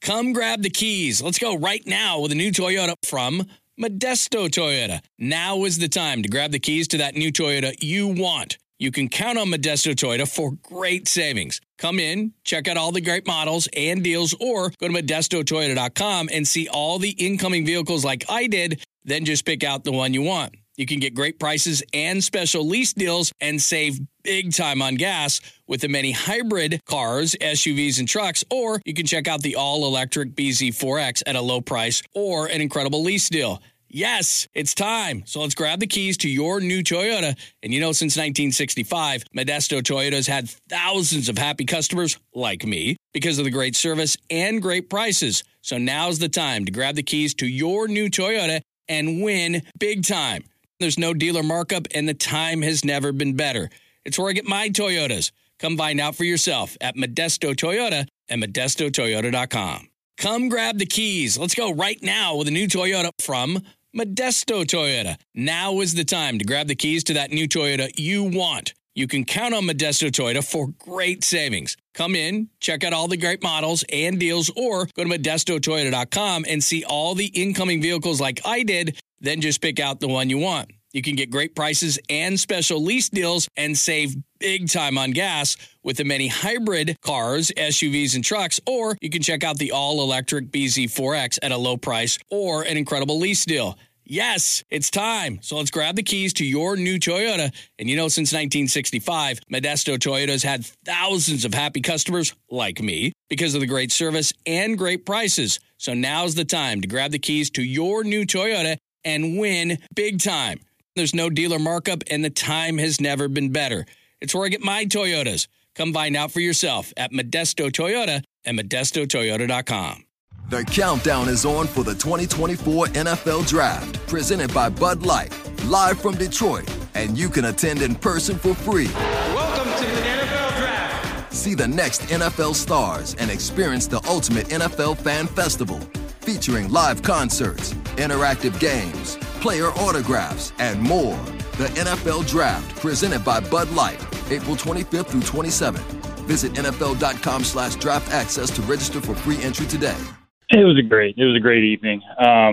Come grab the keys. Let's go right now with a new Toyota from Modesto Toyota. Now is the time to grab the keys to that new Toyota you want. You can count on Modesto Toyota for great savings. Come in, check out all the great models and deals, or go to ModestoToyota.com and see all the incoming vehicles like I did, then just pick out the one you want. You can get great prices and special lease deals and save big time on gas with the many hybrid cars, SUVs, and trucks, or you can check out the all-electric BZ4X at a low price or an incredible lease deal. Yes, it's time. So let's grab the keys to your new Toyota. And since 1965, Modesto Toyota's had thousands of happy customers like me because of the great service and great prices. So now's the time to grab the keys to your new Toyota and win big time. There's no dealer markup, and the time has never been better. It's where I get my Toyotas. Come find out for yourself at Modesto Toyota and ModestoToyota.com. Come grab the keys. Let's go right now with a new Toyota from Modesto Toyota. Now is the time to grab the keys to that new Toyota you want. You can count on Modesto Toyota for great savings. Come in, check out all the great models and deals, or go to ModestoToyota.com and see all the incoming vehicles like I did, then just pick out the one you want. You can get great prices and special lease deals and save big time on gas with the many hybrid cars, SUVs, and trucks, or you can check out the all-electric BZ4X at a low price or an incredible lease deal. Yes, it's time. So let's grab the keys to your new Toyota. And since 1965, Modesto Toyota's had thousands of happy customers like me because of the great service and great prices. So now's the time to grab the keys to your new Toyota and win big time. There's no dealer markup, and the time has never been better. It's where I get my Toyotas. Come find out for yourself at Modesto Toyota and ModestoToyota.com. The countdown is on for the 2024 NFL Draft, presented by Bud Light, live from Detroit, and you can attend in person for free. Welcome to the NFL Draft. See the next NFL stars and experience the ultimate NFL Fan Festival, featuring live concerts, interactive games, player autographs, and more. The NFL Draft, presented by Bud Light, April 25th through 27th. Visit NFL.com/draft access to register for free entry today. It was a great evening.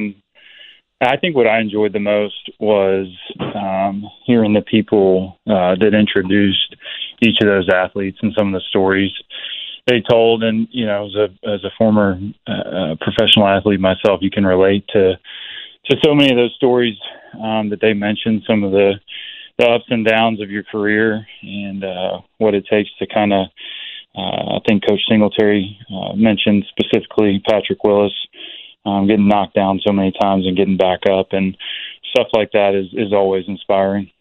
I think what I enjoyed the most was hearing the people that introduced each of those athletes and some of the stories they told. And, as a former professional athlete myself, you can relate to so many of those stories that they mentioned, some of the ups and downs of your career and what it takes to kind of, I think Coach Singletary mentioned specifically Patrick Willis getting knocked down so many times and getting back up, and stuff like that is always inspiring.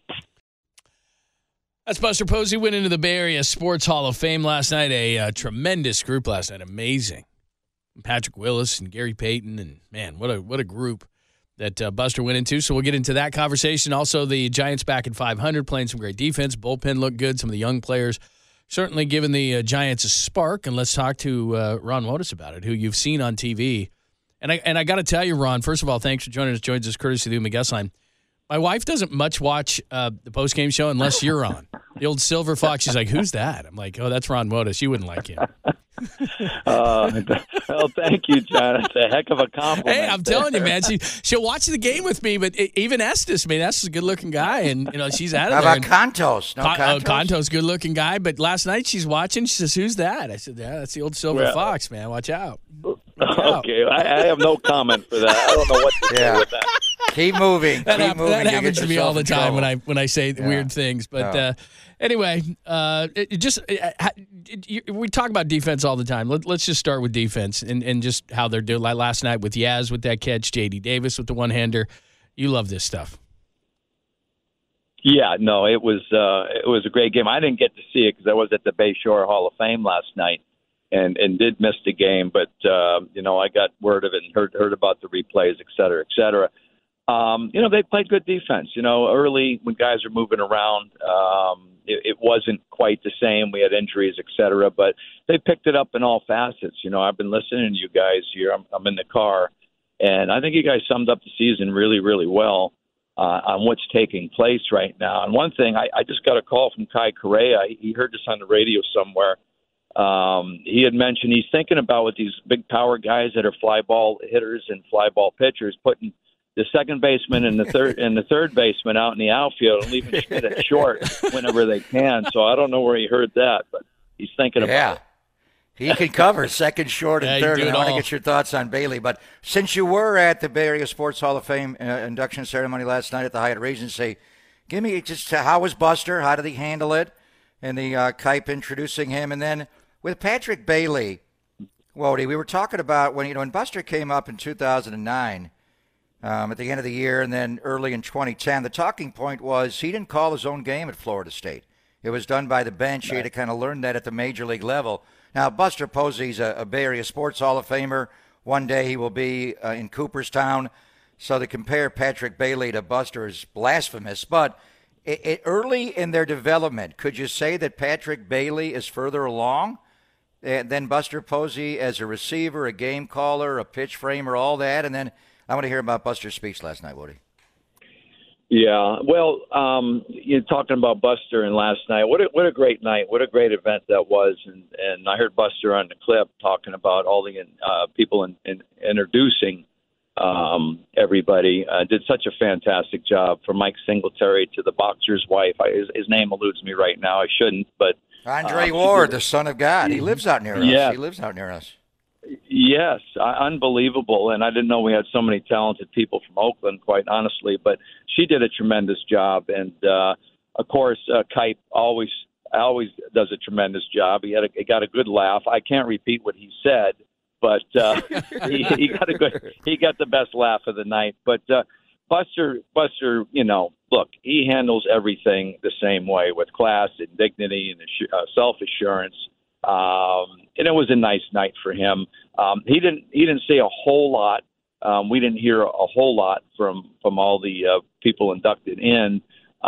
That's Buster Posey went into the Bay Area Sports Hall of Fame last night. A tremendous group last night. Amazing. Patrick Willis and Gary Payton, and man, what a group that Buster went into. So we'll get into that conversation. Also, the Giants back at 500, playing some great defense. Bullpen looked good. Some of the young players certainly giving the Giants a spark. And let's talk to Ron Wotus about it, who you've seen on TV. And I got to tell you, Ron, first of all, thanks for joining us. Joins us courtesy of the guest line. My wife doesn't much watch the postgame show unless you're on. The old Silver Fox, she's like, who's that? I'm like, oh, that's Ron Wotus. You wouldn't like him. Well, thank you, John. It's a heck of a compliment. Hey, I'm telling you, man. She'll watch the game with me, but even Estes, Estes is a good-looking guy, and she's out of there. How about Contos? No Contos? Contos, good-looking guy, but last night she's watching. She says, "Who's that?" I said, "Yeah, that's the old Silver Fox, man. Watch out." Okay, I have no comment for that. I don't know what to do with that. Keep moving. That moving. happens to me all the time when I say weird things, but. Anyway, we talk about defense all the time. Let's just start with defense and just how they're doing. Like last night with Yaz with that catch, J.D. Davis with the one-hander. You love this stuff. Yeah, no, it was a great game. I didn't get to see it because I was at the Bayshore Hall of Fame last night and did miss the game. But, I got word of it and heard about the replays, et cetera, et cetera. They played good defense. Early when guys are moving around, it wasn't quite the same. We had injuries, et cetera, but they picked it up in all facets. I've been listening to you guys here. I'm in the car, and I think you guys summed up the season really, really well on what's taking place right now. And one thing, I just got a call from Kai Correa. He heard this on the radio somewhere, He had mentioned he's thinking about with these big power guys that are fly ball hitters and fly ball pitchers, putting the second baseman and the third baseman out in the outfield and leaving Schmidt at short whenever they can. So I don't know where he heard that, but he's thinking about it. He can cover second, short, and third. And I want to get your thoughts on Bailey. But since you were at the Bay Area Sports Hall of Fame induction ceremony last night at the Hyatt Regency, give me just how was Buster? How did he handle it? And the Kipe introducing him. And then with Patrick Bailey, Wody, we were talking about when Buster came up in 2009 at the end of the year and then early in 2010, the talking point was he didn't call his own game at Florida State. It was done by the bench. Right. He had to kind of learn that at the major league level. Now, Buster Posey's a Bay Area Sports Hall of Famer. One day he will be in Cooperstown. So to compare Patrick Bailey to Buster is blasphemous. But early in their development, could you say that Patrick Bailey is further along than Buster Posey as a receiver, a game caller, a pitch framer, all that? And then I want to hear about Buster's speech last night, Woody. Yeah, well, you're talking about Buster and last night. What a great night! What a great event that was! And I heard Buster on the clip talking about all the people in introducing everybody. Did such a fantastic job, from Mike Singletary to the boxer's wife. His name eludes me right now. I shouldn't, but Andre Ward, the son of God. He lives out near us. Yeah. He lives out near us. Yes, unbelievable. And I didn't know we had so many talented people from Oakland, quite honestly. But she did a tremendous job. And, of course, Kipe always does a tremendous job. He got a good laugh. I can't repeat what he said, but he got the best laugh of the night. But Buster, look, he handles everything the same way with class and dignity and self-assurance. And it was a nice night for him. He didn't say a whole lot. We didn't hear a whole lot from all the people inducted in.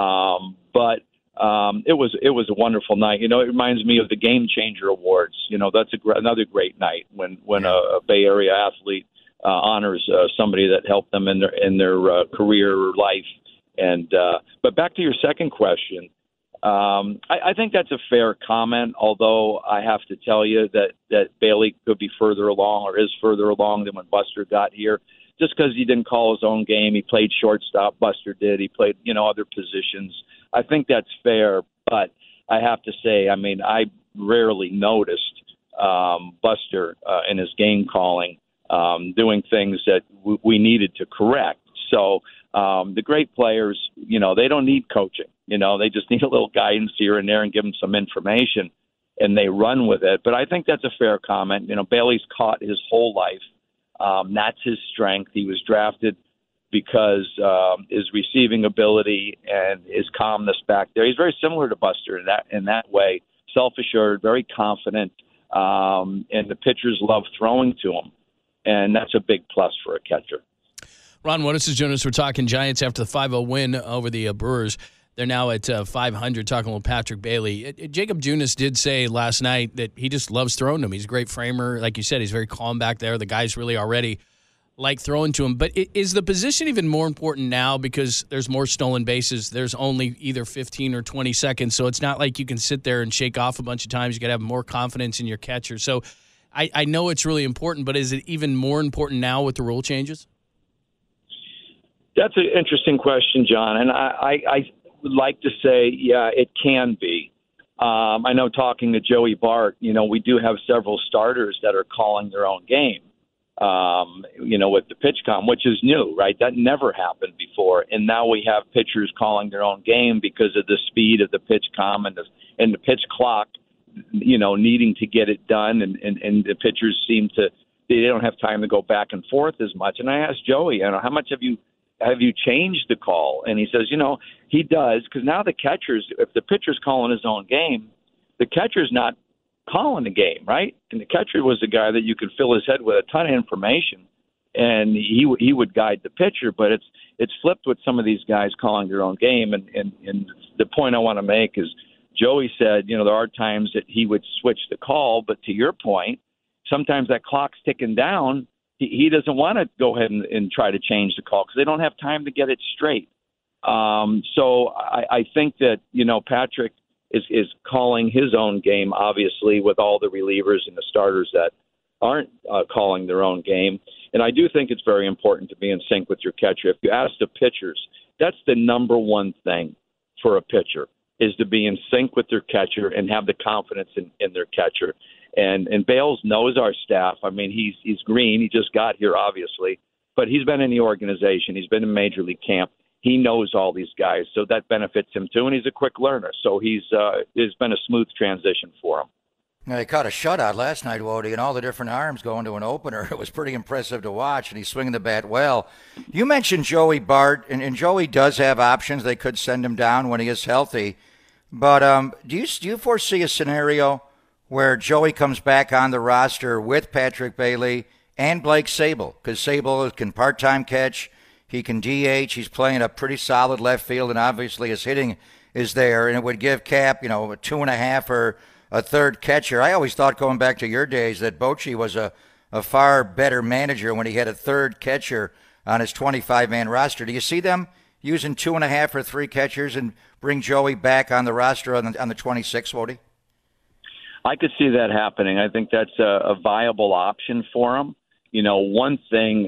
But it was a wonderful night. It reminds me of the Game Changer Awards. That's another great night when a Bay Area athlete honors somebody that helped them in their career or life. And but back to your second question. I think that's a fair comment, although I have to tell you that Bailey could be further along or is further along than when Buster got here, just because he didn't call his own game. He played shortstop. Buster did. He played, other positions. I think that's fair, but I have to say, I rarely noticed Buster in his game calling doing things that we needed to correct. So the great players, they don't need coaching. They just need a little guidance here and there and give them some information, and they run with it. But I think that's a fair comment. Bailey's caught his whole life. That's his strength. He was drafted because his receiving ability and his calmness back there. He's very similar to Buster in that way, self-assured, very confident, and the pitchers love throwing to him, and that's a big plus for a catcher. Ron Wonnes is joining us. We're talking Giants after the 5-0 win over the Brewers. They're now at 500, talking with Patrick Bailey. Jacob Junis did say last night that he just loves throwing to him. He's a great framer. Like you said, he's very calm back there. The guys really already like throwing to him. But is the position even more important now because there's more stolen bases? There's only either 15 or 20 seconds, so it's not like you can sit there and shake off a bunch of times. You got to have more confidence in your catcher. So I know it's really important, but is it even more important now with the rule changes? That's an interesting question, John. And I would like to say, yeah, it can be. I know talking to Joey Bart, we do have several starters that are calling their own game, with the PitchCom, which is new, right? That never happened before. And now we have pitchers calling their own game because of the speed of the PitchCom and the pitch clock, needing to get it done. And the pitchers they don't have time to go back and forth as much. And I asked Joey, how much have you changed the call? And he says, he does, because now the catchers, if the pitcher's calling his own game, the catcher's not calling the game, right? And the catcher was the guy that you could fill his head with a ton of information, and he would guide the pitcher. But it's flipped with some of these guys calling their own game. And the point I want to make is Joey said, there are times that he would switch the call, but to your point, sometimes that clock's ticking down. He doesn't want to go ahead and try to change the call because they don't have time to get it straight. So I think that, Patrick is calling his own game, obviously, with all the relievers and the starters that aren't calling their own game. And I do think it's very important to be in sync with your catcher. If you ask the pitchers, that's the number one thing for a pitcher, is to be in sync with their catcher and have the confidence in their catcher. And Bales knows our staff. I mean, he's green. He just got here, obviously. But he's been in the organization. He's been in Major League camp. He knows all these guys, so that benefits him too. And he's a quick learner, so it's been a smooth transition for him. Now, he caught a shutout last night, Wody, and all the different arms going to an opener. It was pretty impressive to watch, and he's swinging the bat well. You mentioned Joey Bart, and Joey does have options. They could send him down when he is healthy. But do you foresee a scenario where Joey comes back on the roster with Patrick Bailey and Blake Sabol? Because Sabol can part-time catch. He can DH. He's playing a pretty solid left field, and obviously his hitting is there. And it would give Cap, a 2.5 or a third catcher. I always thought, going back to your days, that Bochy was a far better manager when he had a third catcher on his 25-man roster. Do you see them using 2.5 or 3 catchers and bring Joey back on the roster on the 26, Wody? I could see that happening. I think that's a viable option for him. One thing,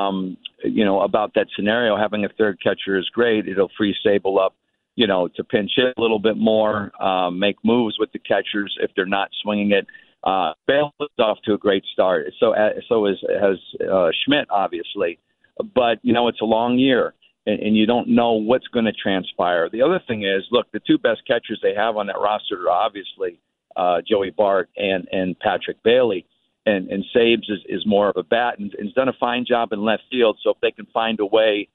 about that scenario, having a third catcher is great. It'll free Sabol up, to pinch hit a little bit more, make moves with the catchers if they're not swinging it. Bale is off to a great start. So has Schmidt, obviously. But, it's a long year, and you don't know what's going to transpire. The other thing is, look, the two best catchers they have on that roster are obviously Joey Bart and Patrick Bailey. And Sabes is more of a bat and has done a fine job in left field. So if they can find a way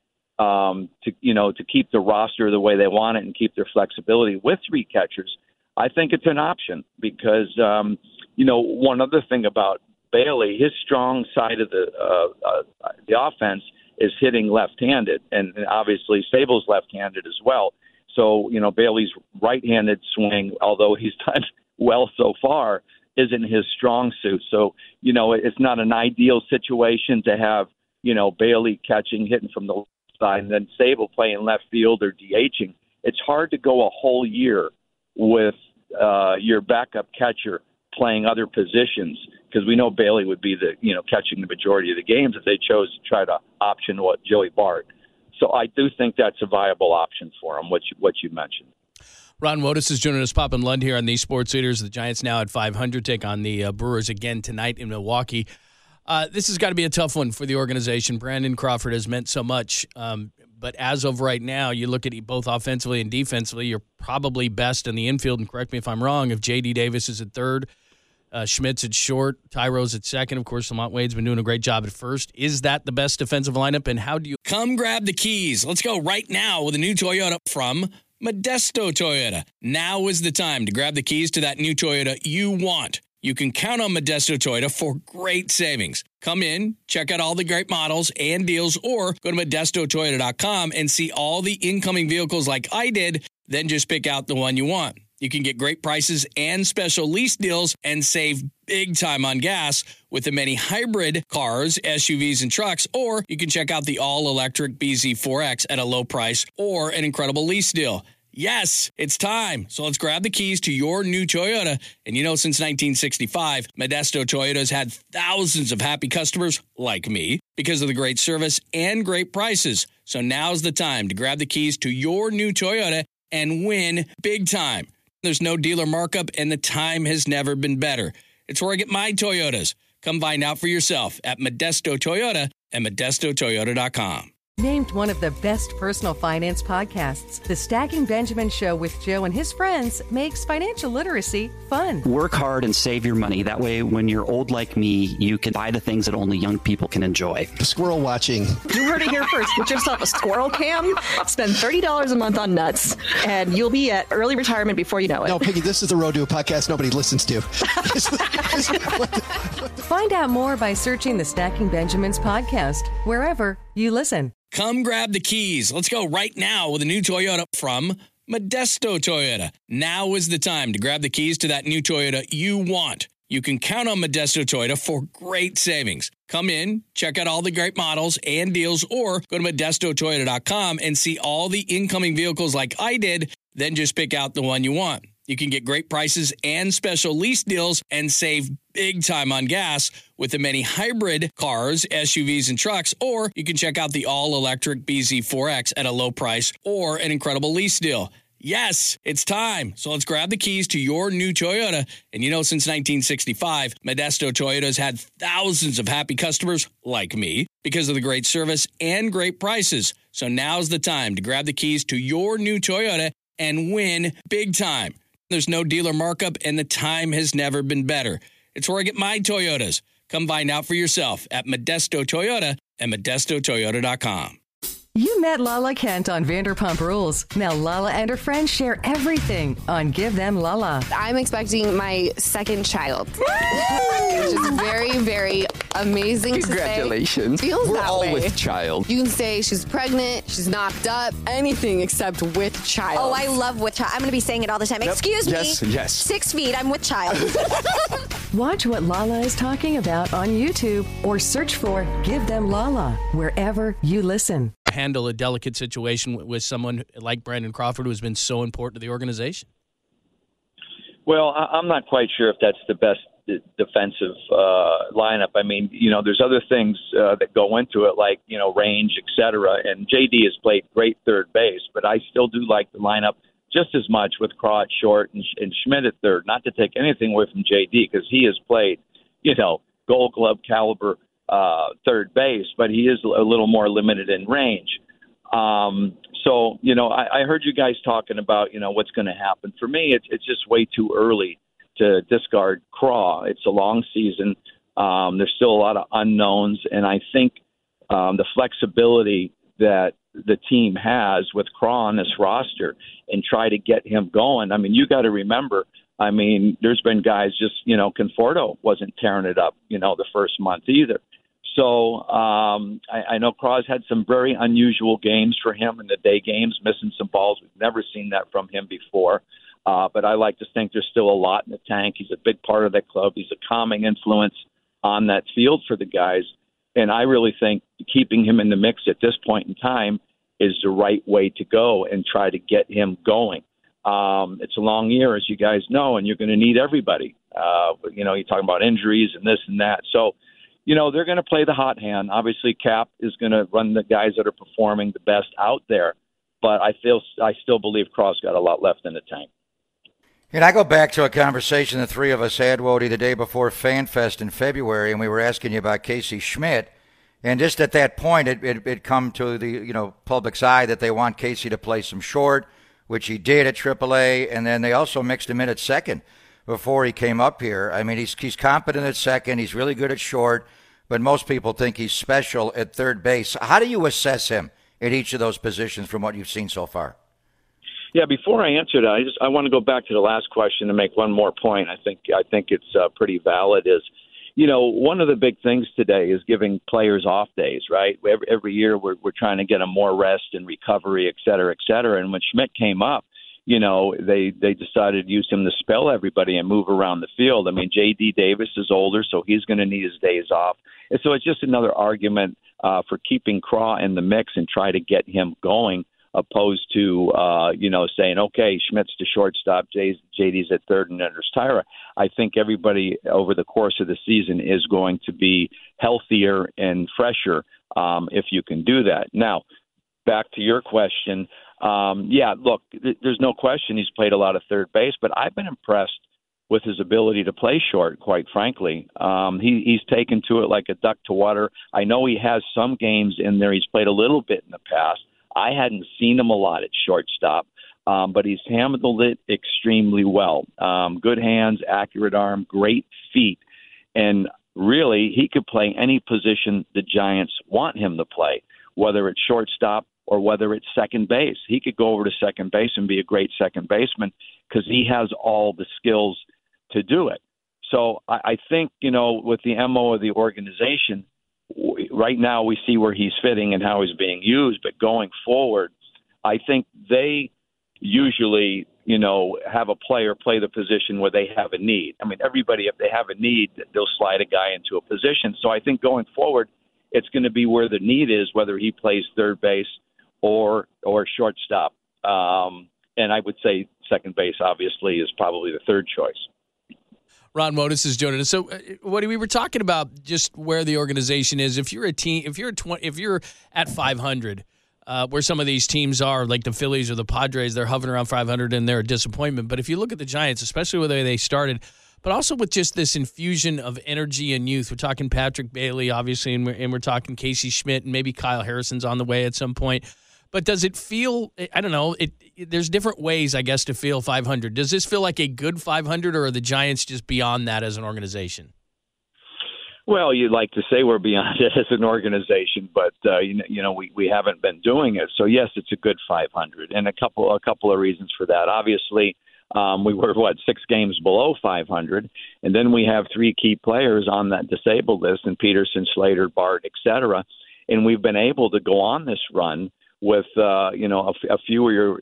to keep the roster the way they want it and keep their flexibility with 3 catchers, I think it's an option because, one other thing about Bailey, his strong side of the offense is hitting left-handed, and obviously Sable's left-handed as well. So, Bailey's right-handed swing, although he's done well so far, isn't his strong suit. So, it's not an ideal situation to have, Bailey hitting from the left side and then Sabol playing left field or DHing. It's hard to go a whole year with your backup catcher playing other positions because we know Bailey would be catching the majority of the games if they chose to try to option Joey Bart. So I do think that's a viable option for him, what you mentioned. Ron Wotus is joining us, Pop and Lund here on these Sports Leaders. The Giants now at 500 take on the Brewers again tonight in Milwaukee. This has got to be a tough one for the organization. Brandon Crawford has meant so much, but as of right now, you look at both offensively and defensively, you're probably best in the infield, and correct me if I'm wrong, if J.D. Davis is at third, Schmidt's at short, Tyro's at second. Of course, Lamont Wade's been doing a great job at first. Is that the best defensive lineup, and how do you... Come grab the keys. Let's go right now with a new Toyota from Modesto Toyota. Now is the time to grab the keys to that new Toyota you want. You can count on Modesto Toyota for great savings. Come in, check out all the great models and deals, or go to ModestoToyota.com and see all the incoming vehicles like I did, then just pick out the one you want. You can get great prices and special lease deals and save big time on gas with the many hybrid cars, SUVs, and trucks, or you can check out the all-electric BZ4X at a low price or an incredible lease deal. Yes, it's time. So let's grab the keys to your new Toyota. And since 1965, Modesto Toyota has had thousands of happy customers like me because of the great service and great prices. So now's the time to grab the keys to your new Toyota and win big time. There's no dealer markup, and the time has never been better. It's where I get my Toyotas. Come find out for yourself at Modesto Toyota and ModestoToyota.com. Named one of the best personal finance podcasts, The Stacking Benjamin Show with Joe and his friends makes financial literacy fun. Work hard and save your money. That way, when you're old like me, you can buy the things that only young people can enjoy. Squirrel watching. You heard it here first. Get yourself a squirrel cam, spend $30 a month on nuts, and you'll be at early retirement before you know it. No, Piggy, this is the Road to a podcast nobody listens to. Find out more by searching The Stacking Benjamins podcast, wherever you listen. Come grab the keys. Let's go right now with a new Toyota from Modesto Toyota. Now is the time to grab the keys to that new Toyota you want. You can count on Modesto Toyota for great savings. Come in, check out all the great models and deals, or go to ModestoToyota.com and see all the incoming vehicles like I did, then just pick out the one you want. You can get great prices and special lease deals and save big time on gas with the many hybrid cars, SUVs, and trucks, or you can check out the all-electric BZ4X at a low price or an incredible lease deal. Yes, it's time. So let's grab the keys to your new Toyota. And since 1965, Modesto Toyota has had thousands of happy customers like me because of the great service and great prices. So now's the time to grab the keys to your new Toyota and win big time. There's no dealer markup, and the time has never been better. It's where I get my Toyotas. Come find out for yourself at Modesto Toyota and ModestoToyota.com. You met Lala Kent on Vanderpump Rules. Now Lala and her friends share everything on Give Them Lala. I'm expecting my second child. Which is very, very amazing. Congratulations. To say. Feels We're that all way. with child. You can say she's pregnant, she's knocked up, anything except with child. Oh, I love with child. I'm going to be saying it all the time. Yep. Excuse me. Yes. 6 feet, I'm with child. Watch what Lala is talking about on YouTube or search for Give Them Lala wherever you listen. Handle a delicate situation with someone like Brandon Crawford, who has been so important to the organization? Well, I'm not quite sure if that's the best defensive lineup. I mean, there's other things that go into it, like, range, et cetera. And JD has played great third base, but I still do like the lineup just as much with Craw at short and Schmidt at third. Not to take anything away from JD, because he has played, Gold Glove caliber third base, but he is a little more limited in range. So, I heard you guys talking about, what's going to happen. For me, it's just way too early to discard Craw. It's a long season. There's still a lot of unknowns, and I think the flexibility that the team has with Craw on this roster and try to get him going. I mean, you got to remember, there's been guys just, Conforto wasn't tearing it up, the first month either. So I know Craw's had some very unusual games for him in the day games, missing some balls. We've never seen that from him before. But I like to think there's still a lot in the tank. He's a big part of that club. He's a calming influence on that field for the guys. And I really think keeping him in the mix at this point in time is the right way to go and try to get him going. It's a long year, as you guys know, and you're going to need everybody. You're talking about injuries and this and that. So, they're going to play the hot hand. Obviously, Cap is going to run the guys that are performing the best out there. But I still believe Craw's got a lot left in the tank. And I go back to a conversation the three of us had, Wody, the day before FanFest in February, and we were asking you about Casey Schmidt. And just at that point, it come to the public's eye that they want Casey to play some short, which he did at AAA, and then they also mixed him in at second before he came up here. I mean, he's competent at second, he's really good at short, but most people think he's special at third base. How do you assess him at each of those positions from what you've seen so far? Yeah, before I answer that, I want to go back to the last question and make one more point. I think it's pretty valid. Is one of the big things today is giving players off days, right? Every year we're trying to get them more rest and recovery, et cetera, et cetera. And when Schmidt came up, they decided to use him to spell everybody and move around the field. I mean, J.D. Davis is older, so he's going to need his days off. And so it's just another argument for keeping Craw in the mix and try to get him going, opposed to, saying, okay, Schmidt's the shortstop, JD's at third, and then there's Tyra. I think everybody over the course of the season is going to be healthier and fresher if you can do that. Now, back to your question. Look, there's no question he's played a lot of third base, but I've been impressed with his ability to play short, quite frankly. He's taken to it like a duck to water. I know he has some games in there. He's played a little bit in the past. I hadn't seen him a lot at shortstop, but he's handled it extremely well. Good hands, accurate arm, great feet. And really, he could play any position the Giants want him to play, whether it's shortstop or whether it's second base. He could go over to second base and be a great second baseman because he has all the skills to do it. So I think, with the MO of the organization, right now we see where he's fitting and how he's being used. But going forward, I think they usually, have a player play the position where they have a need. I mean, everybody, if they have a need, they'll slide a guy into a position. So I think going forward, it's going to be where the need is, whether he plays third base or shortstop. And I would say second base, obviously, is probably the third choice. Ron Modis is joining us. So, what we were talking about, just where the organization is. If you're a team, if you're at 500, where some of these teams are, like the Phillies or the Padres, they're hovering around 500 and they're a disappointment. But if you look at the Giants, especially with the way they started, but also with just this infusion of energy and youth, we're talking Patrick Bailey, obviously, and we're talking Casey Schmidt, and maybe Kyle Harrison's on the way at some point. But does it feel, I don't know, there's different ways, I guess, to feel 500. Does this feel like a good 500, or are the Giants just beyond that as an organization? Well, you'd like to say we're beyond it as an organization, but we haven't been doing it. So yes, it's a good 500, and a couple of reasons for that. Obviously, we were 6 games below 500, and then we have 3 key players on that disabled list, and Peterson, Slater, Bart, etc. And we've been able to go on this run with a fewer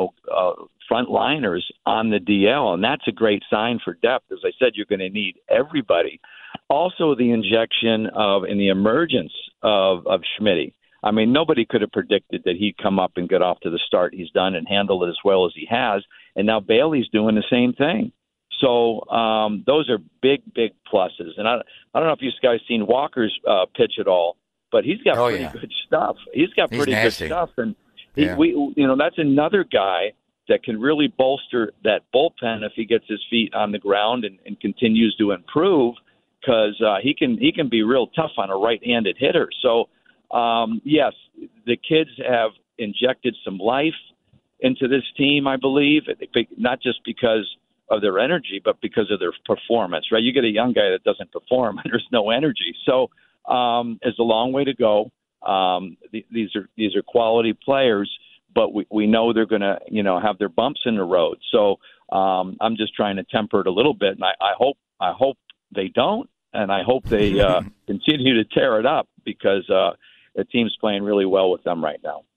frontliners on the DL, and that's a great sign for depth. As I said, you're going to need everybody. Also, the injection and the emergence of Schmitty. I mean, nobody could have predicted that he'd come up and get off to the start he's done and handle it as well as he has. And now Bailey's doing the same thing. So those are big, big pluses. And I don't know if you guys seen Walker's pitch at all, but he's got pretty good stuff. He's got pretty good stuff. And that's another guy that can really bolster that bullpen if he gets his feet on the ground and continues to improve, because he can be real tough on a right-handed hitter. So, yes, the kids have injected some life into this team, I believe, not just because of their energy, but because of their performance, right? You get a young guy that doesn't perform, and there's no energy. So it's a long way to go. These are quality players, but we know they're going to, have their bumps in the road. So I'm just trying to temper it a little bit, and I hope they don't, and I hope they continue to tear it up, because the team's playing really well with them right now.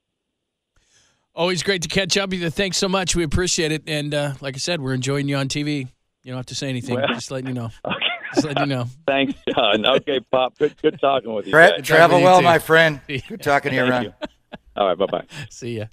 Always great to catch up with you. Thanks so much. We appreciate it. And like I said, we're enjoying you on TV. You don't have to say anything. Well, just letting you know. Okay. Just letting you know. Thanks, John. Okay, Pop. Good talking with you. Travel well, my friend. Good talking to you, Ron. All right, bye-bye. See ya.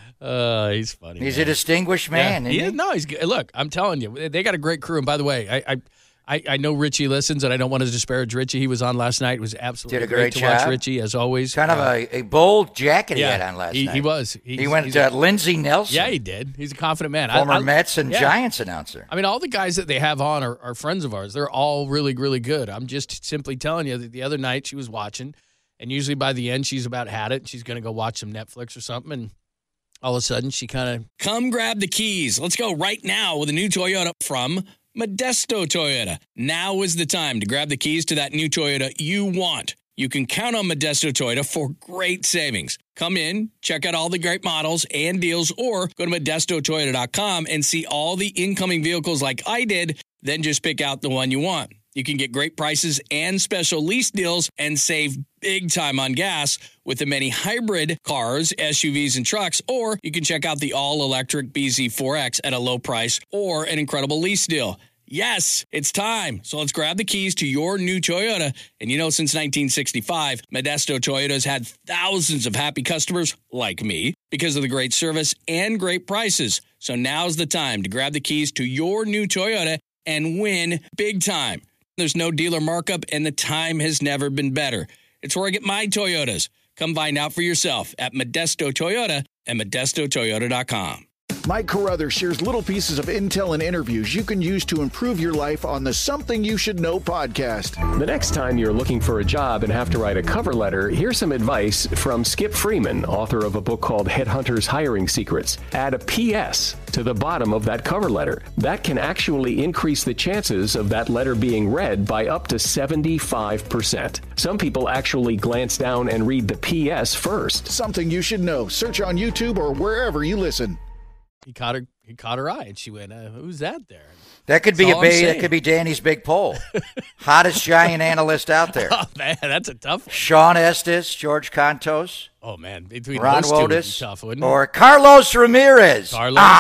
He's funny. He's a distinguished man. Yeah, he's good. Look, I'm telling you, they got a great crew. And by the way, I know Richie listens, and I don't want to disparage Richie. He was on last night. It was absolutely great to watch Richie, as always. Kind of a bold jacket he had on last night. He was. He went Lindsey Nelson. Yeah, he did. He's a confident man. Former Mets and Giants announcer. I mean, all the guys that they have on are friends of ours. They're all really, really good. I'm just simply telling you that the other night she was watching, and usually by the end she's about had it. She's going to go watch some Netflix or something, and all of a sudden she kind of... Come grab the keys. Let's go right now with a new Toyota from Modesto Toyota. Now is the time to grab the keys to that new Toyota you want. You can count on Modesto Toyota for great savings. Come in, check out all the great models and deals, or go to ModestoToyota.com and see all the incoming vehicles like I did, then just pick out the one you want. You can get great prices and special lease deals and save big time on gas with the many hybrid cars, SUVs, and trucks, or you can check out the all-electric BZ4X at a low price or an incredible lease deal. Yes, it's time. So let's grab the keys to your new Toyota. And since 1965, Modesto Toyota has had thousands of happy customers like me because of the great service and great prices. So now's the time to grab the keys to your new Toyota and win big time. There's no dealer markup, and the time has never been better. It's where I get my Toyotas. Come find out for yourself at Modesto Toyota and ModestoToyota.com. Mike Carruthers shares little pieces of intel and interviews you can use to improve your life on the Something You Should Know podcast. The next time you're looking for a job and have to write a cover letter, here's some advice from Skip Freeman, author of a book called Headhunters Hiring Secrets. Add a P.S. to the bottom of that cover letter. That can actually increase the chances of that letter being read by up to 75%. Some people actually glance down and read the P.S. first. Something You Should Know. Search on YouTube or wherever you listen. He caught her eye, and she went, "Who's that there?" That could be that could be Danny's big poll. Hottest giant analyst out there. Oh man, that's a tough one. Sean Estes, George Contos. Oh man, between Ron those two would be Wotus, tough, wouldn't it? or Carlos Ramirez.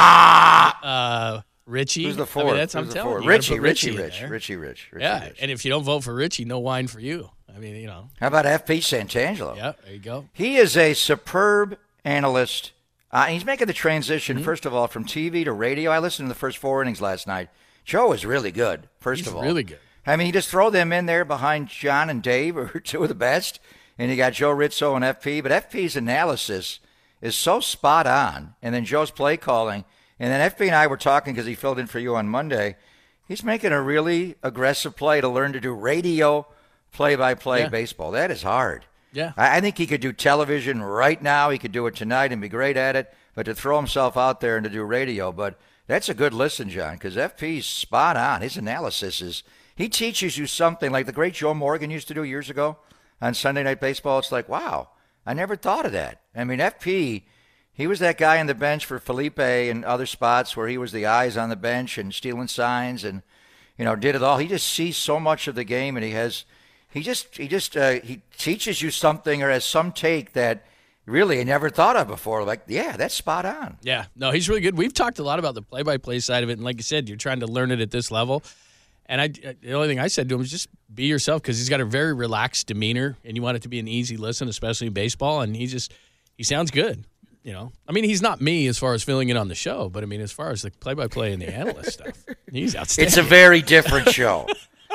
Richie. Who's the fourth? That's I'm telling you. Richie. Yeah, and if you don't vote for Richie, no wine for you. I mean, How about F.P. Santangelo? Yeah, there you go. He is a superb analyst He's making the transition, first of all, from TV to radio. I listened to the first 4 innings last night. Joe is really good, first of all. He's really good. I mean, you just throw them in there behind John and Dave, who are two of the best, and you got Joe Rizzo and FP. But FP's analysis is so spot on, and then Joe's play calling. And then FP and I were talking because he filled in for you on Monday. He's making a really aggressive play to learn to do radio play-by-play baseball. That is hard. Yeah. I think he could do television right now. He could do it tonight and be great at it. But to throw himself out there and to do radio, but that's a good listen, John, because FP's spot on. His analysis is, he teaches you something like the great Joe Morgan used to do years ago on Sunday Night Baseball. It's like, wow, I never thought of that. I mean, FP, he was that guy on the bench for Felipe and other spots where he was the eyes on the bench and stealing signs and, did it all. He just sees so much of the game, and he teaches you something or has some take that really I never thought of before. Like, yeah, that's spot on. Yeah, no, he's really good. We've talked a lot about the play-by-play side of it, and like you said, you're trying to learn it at this level. And the only thing I said to him was just be yourself, because he's got a very relaxed demeanor, and you want it to be an easy listen, especially in baseball. And he sounds good. I mean, he's not me as far as filling in on the show, but I mean, as far as the play-by-play and the analyst stuff, he's outstanding. It's a very different show.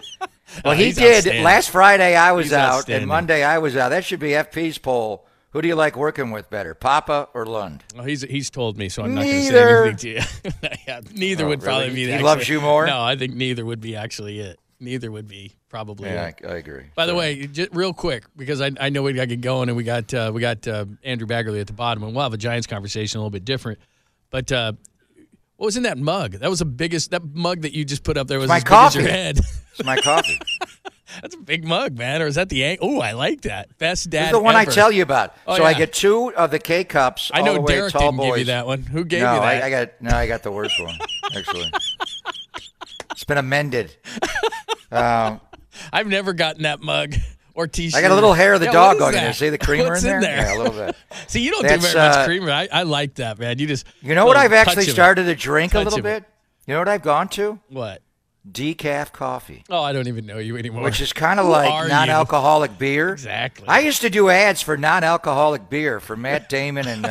Well, he did. Last Friday I was out, and Monday I was out. That should be FP's poll. Who do you like working with better, Papa or Lund? Well, he's told me, so I'm not going to say anything to you. Yeah, neither would probably be. He loves you more? No, I think neither would be actually it. Neither would be probably. Yeah, I agree. By the way, just real quick, because I know we got to get going, and we got Andrew Baggerly at the bottom, and we'll have a Giants conversation a little bit different. But what was in that mug? That was that mug that you just put up there was as big as your head. It's my coffee. That's a big mug, man. Or is that the Oh, I like that. Best dad. This is the one ever. I tell you about. Oh, so I get 2 of the K cups. I know all the way Derek tall didn't boys. give you that one. Who gave you that? I got the worst one, actually. It's been amended. I've never gotten that mug or T-shirt. I got a little hair of the dog going in there. that? See the creamer What's in there? there? Yeah, a little bit. See, you don't do very much creamer. I like that, man. You know what I've actually started to drink a little bit? You know what I've gone to? What? Decaf coffee. Oh, I don't even know you anymore. Which is kind of like non-alcoholic beer. Exactly. I used to do ads for non-alcoholic beer for Matt Damon and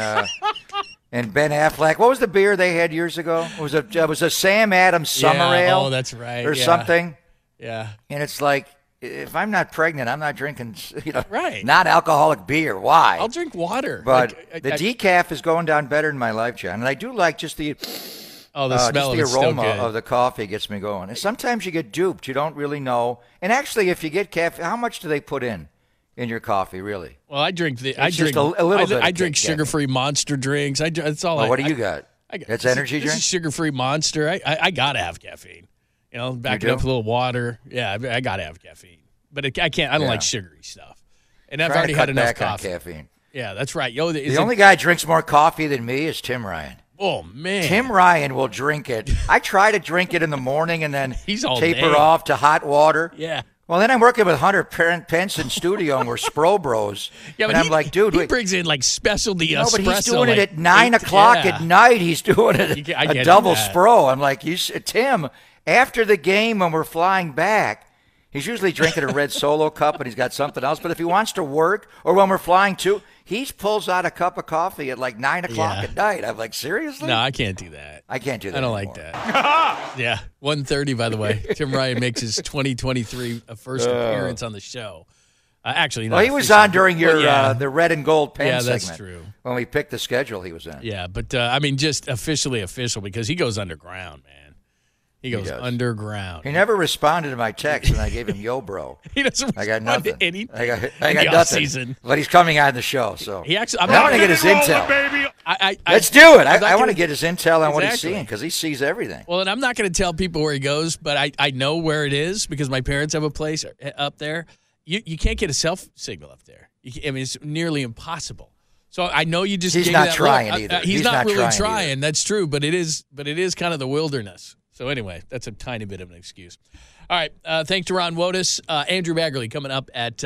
Ben Affleck. What was the beer they had years ago? It was a Sam Adams Summer Ale. Oh, that's right. Or something. Yeah. And it's like, if I'm not pregnant, I'm not drinking right. non-alcoholic beer. Why? I'll drink water. But the decaf is going down better in my life, John. And I do like just the... the smell just the of aroma of the coffee gets me going. And sometimes you get duped. You don't really know. And actually, if you get caffeine, how much do they put in your coffee, really? Well, I drink a little bit. I drink sugar-free Monster drinks. That's all. What do you got? That's energy drink? This is sugar-free Monster. I gotta have caffeine. Back it up with a little water. Yeah, I gotta have caffeine. But I can't. I don't like sugary stuff. And I've already had enough coffee. On caffeine. Yeah, that's right. The only guy who drinks more coffee than me is Tim Ryan. Oh, man. Tim Ryan will drink it. I try to drink it in the morning and then taper day. off to hot water. Yeah. Well, then I'm working with Hunter Pence in studio, and we're Spro Bros. Yeah, and I'm like, dude, he brings in like specialty espresso. No, but he's doing it at 9 o'clock at night. He's doing it a double Spro. I'm like, Tim, after the game when we're flying back, he's usually drinking a red Solo cup and he's got something else. But if he wants to work or when we're flying too, he pulls out a cup of coffee at like 9 o'clock at night. I'm like, seriously? No, I can't do that. I can't do that. I don't like that. Yeah, 1:30, by the way. Tim Ryan makes his 2023 first appearance on the show. Actually, no. Well, he was on during your the red and gold pen segment. Yeah, that's true. When we picked the schedule, he was in. Yeah, but I mean, just officially official because he goes underground, man. He goes underground. He never responded to my text, and I gave him yo, bro. He doesn't I got nothing. To anything. I got nothing. Season. But he's coming on the show, so he actually. I want to get his intel. Baby. Let's do it. I want to get his intel on what he's seeing because he sees everything. Well, and I'm not going to tell people where he goes, but I know where it is because my parents have a place up there. You can't get a cell signal up there. I mean, it's nearly impossible. So I know you just. He's not trying either. He's not really trying. That's true, but it is kind of the wilderness. So anyway, that's a tiny bit of an excuse. All right, thanks to Ron Wotus. Andrew Baggerly coming up at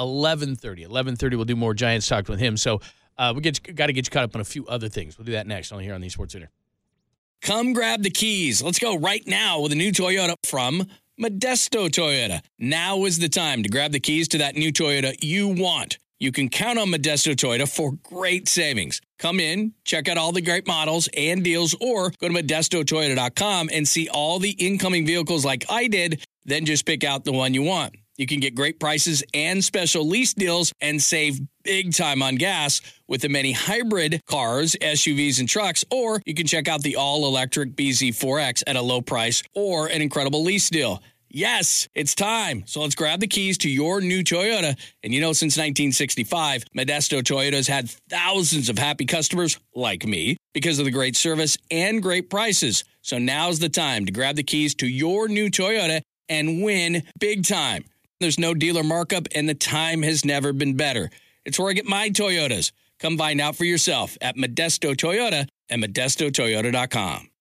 11:30. 11:30, we'll do more Giants talk with him. So we got to get you caught up on a few other things. We'll do that next on here on the Sports Center. Come grab the keys. Let's go right now with a new Toyota from Modesto Toyota. Now is the time to grab the keys to that new Toyota you want. You can count on Modesto Toyota for great savings. Come in, check out all the great models and deals, or go to ModestoToyota.com and see all the incoming vehicles like I did, then just pick out the one you want. You can get great prices and special lease deals and save big time on gas with the many hybrid cars, SUVs, and trucks, or you can check out the all-electric BZ4X at a low price or an incredible lease deal. Yes, it's time. So let's grab the keys to your new Toyota. And you know, since 1965, Modesto Toyota has had thousands of happy customers like me because of the great service and great prices. So now's the time to grab the keys to your new Toyota and win big time. There's no dealer markup, and the time has never been better. It's where I get my Toyotas. Come find out for yourself at Modesto Toyota and ModestoToyota.com.